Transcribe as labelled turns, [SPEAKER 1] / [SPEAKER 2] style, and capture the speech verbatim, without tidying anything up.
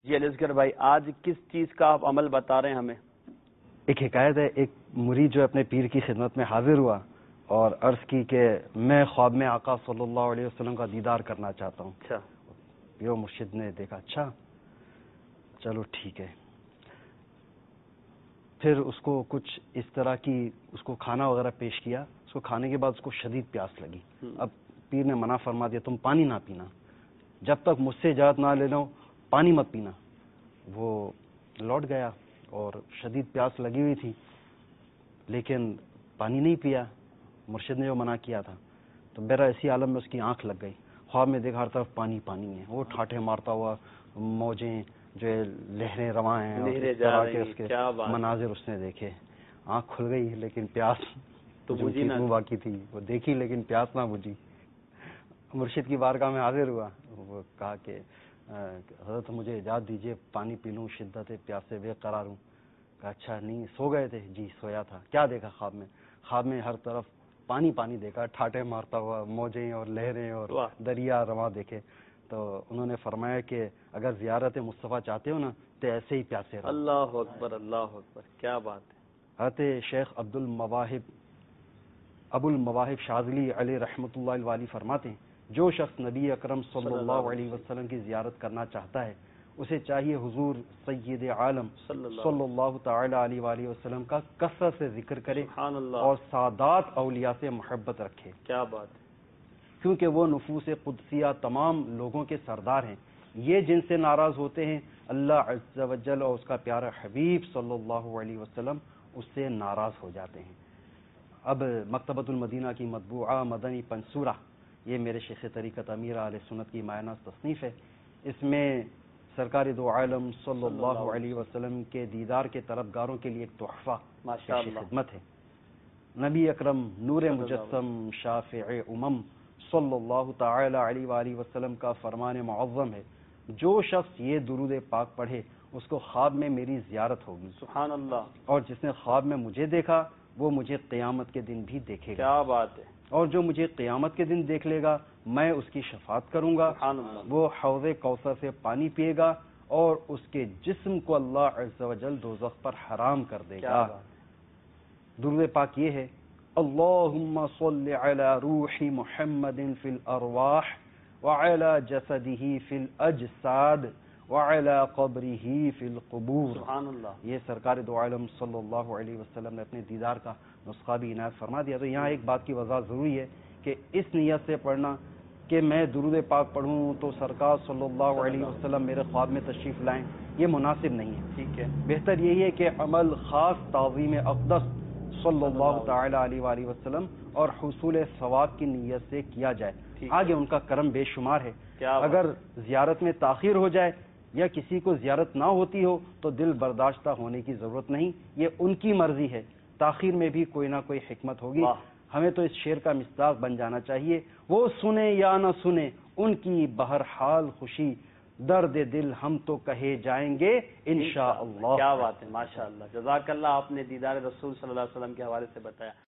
[SPEAKER 1] جی علی اصغر بھائی، آج کس چیز کا آپ عمل بتا رہے ہیں ہمیں؟
[SPEAKER 2] ایک حکایت ہے، ایک مرید جو اپنے پیر کی خدمت میں حاضر ہوا اور عرض کی کہ میں خواب میں آقا صلی اللہ علیہ وسلم کا دیدار کرنا چاہتا ہوں۔
[SPEAKER 1] اچھا،
[SPEAKER 2] پیر مرشد نے دیکھا، اچھا چلو ٹھیک ہے۔ پھر اس کو کچھ اس طرح کی اس کو کھانا وغیرہ پیش کیا۔ اس کو کھانے کے بعد اس کو شدید پیاس لگی۔ اب پیر نے منع فرما دیا، تم پانی نہ پینا، جب تک مجھ سے اجازت نہ لے لو پانی مت پینا۔ وہ لوٹ گیا اور شدید پیاس لگی ہوئی تھی لیکن پانی نہیں پیا، مرشد نے جو منع کیا تھا۔ تو میرا ایسی عالم میں اس کی آنکھ لگ گئی، خواب میں دیکھا ہر طرف پانی پانی ہے، وہ ٹھاٹھے مارتا ہوا، موجیں جو لہریں رواں ہیں، اور اس طرح کے اس کے مناظر اس نے دیکھے۔ آنکھ کھل گئی لیکن پیاس تو بجھی نہ باقی تھی، وہ دیکھی لیکن پیاس نہ بجھی۔ مرشد کی بارگاہ میں حاضر ہوا، وہ کہا کہ حضرت مجھے اجازت دیجیے پانی پی لوں، شدت پیاس سے بے قرار ہوں۔ کہا اچھا نہیں سو گئے تھے؟ جی سویا تھا۔ کیا دیکھا خواب میں؟ خواب میں ہر طرف پانی پانی دیکھا، ٹھاٹھے مارتا ہوا، موجیں اور لہریں اور دریا رواں دیکھے۔ تو انہوں نے فرمایا کہ اگر زیارت مصطفیٰ چاہتے ہو نا تو ایسے ہی پیاسے رہو۔
[SPEAKER 1] اللہ اکبر، اللہ اکبر، کیا بات ہے۔
[SPEAKER 2] حضرت شیخ عبد المواہب ابو المواہب شاذلی علیہ رحمۃ اللہ الوالی فرماتے ہیں جو شخص نبی اکرم صلی اللہ علیہ وسلم کی زیارت کرنا چاہتا ہے اسے چاہیے حضور سید عالم صلی اللہ تعالی علیہ وآلہ وسلم کا کثرت سے ذکر کرے اور سادات اولیاء سے محبت رکھے۔
[SPEAKER 1] کیا بات ہے،
[SPEAKER 2] کیونکہ وہ نفوس قدسیہ تمام لوگوں کے سردار ہیں، یہ جن سے ناراض ہوتے ہیں اللہ عز و جل اور اس کا پیارا حبیب صلی اللہ علیہ وسلم اس سے ناراض ہو جاتے ہیں۔ اب مکتبۃ المدینہ کی مطبوعہ مدنی پنصورہ، یہ میرے شیخ طریقت امیر اہل سنت کی مایہ ناز تصنیف ہے۔ اس میں سرکار دو عالم صلی اللہ علیہ وسلم کے دیدار کے طلبگاروں کے لیے ایک تحفہ پیش خدمت ہے۔ نبی اکرم نور مجسم شافع امم صلی اللہ تعالی علیہ وآلہ وسلم کا فرمان معظم ہے، جو شخص یہ درود پاک پڑھے اس کو خواب میں میری زیارت ہوگی،
[SPEAKER 1] سبحان اللہ،
[SPEAKER 2] اور جس نے خواب میں مجھے دیکھا وہ مجھے قیامت کے دن بھی دیکھے گا۔
[SPEAKER 1] کیا بات ہے،
[SPEAKER 2] اور جو مجھے قیامت کے دن دیکھ لے گا میں اس کی شفاعت کروں گا،
[SPEAKER 1] سبحان اللہ،
[SPEAKER 2] وہ حوض کوثر سے پانی پیے گا اور اس کے جسم کو اللہ عز و جل دوزخ پر حرام کر دے گا۔ درود پاک یہ ہے، اللہم صل علی روح محمد فی الارواح وعلی جسدہ فی الاجساد وعلی قبرہ فی القبور۔
[SPEAKER 1] سبحان اللہ،
[SPEAKER 2] یہ سرکار دو عالم صلی اللہ علیہ وسلم نے اپنے دیدار کا نسخہ بھی عنایت فرما دیا۔ تو یہاں ایک بات کی وضاحت ضروری ہے کہ اس نیت سے پڑھنا کہ میں درود پاک پڑھوں تو سرکار صلی اللہ علیہ وسلم میرے خواب میں تشریف لائیں، یہ مناسب نہیں ہے۔
[SPEAKER 1] ٹھیک ہے،
[SPEAKER 2] بہتر یہی ہے کہ عمل خاص تعظیم اقدس صلی اللہ تعالی علیہ وآلہ وسلم اور حصول ثواب کی نیت سے کیا جائے، آگے ان کا کرم بے شمار ہے۔ اگر زیارت میں تاخیر ہو جائے یا کسی کو زیارت نہ ہوتی ہو تو دل برداشتہ ہونے کی ضرورت نہیں، یہ ان کی مرضی ہے، تاخیر میں بھی کوئی نہ کوئی حکمت ہوگی۔ ہمیں تو اس شعر کا مصداق بن جانا چاہیے، وہ سنے یا نہ سنے ان کی بہرحال خوشی، درد دل ہم تو کہے جائیں گے انشاءاللہ۔
[SPEAKER 1] کیا بات ہے، ماشاء اللہ، جزاک اللہ، آپ نے دیدار رسول صلی اللہ علیہ وسلم کے حوالے سے بتایا۔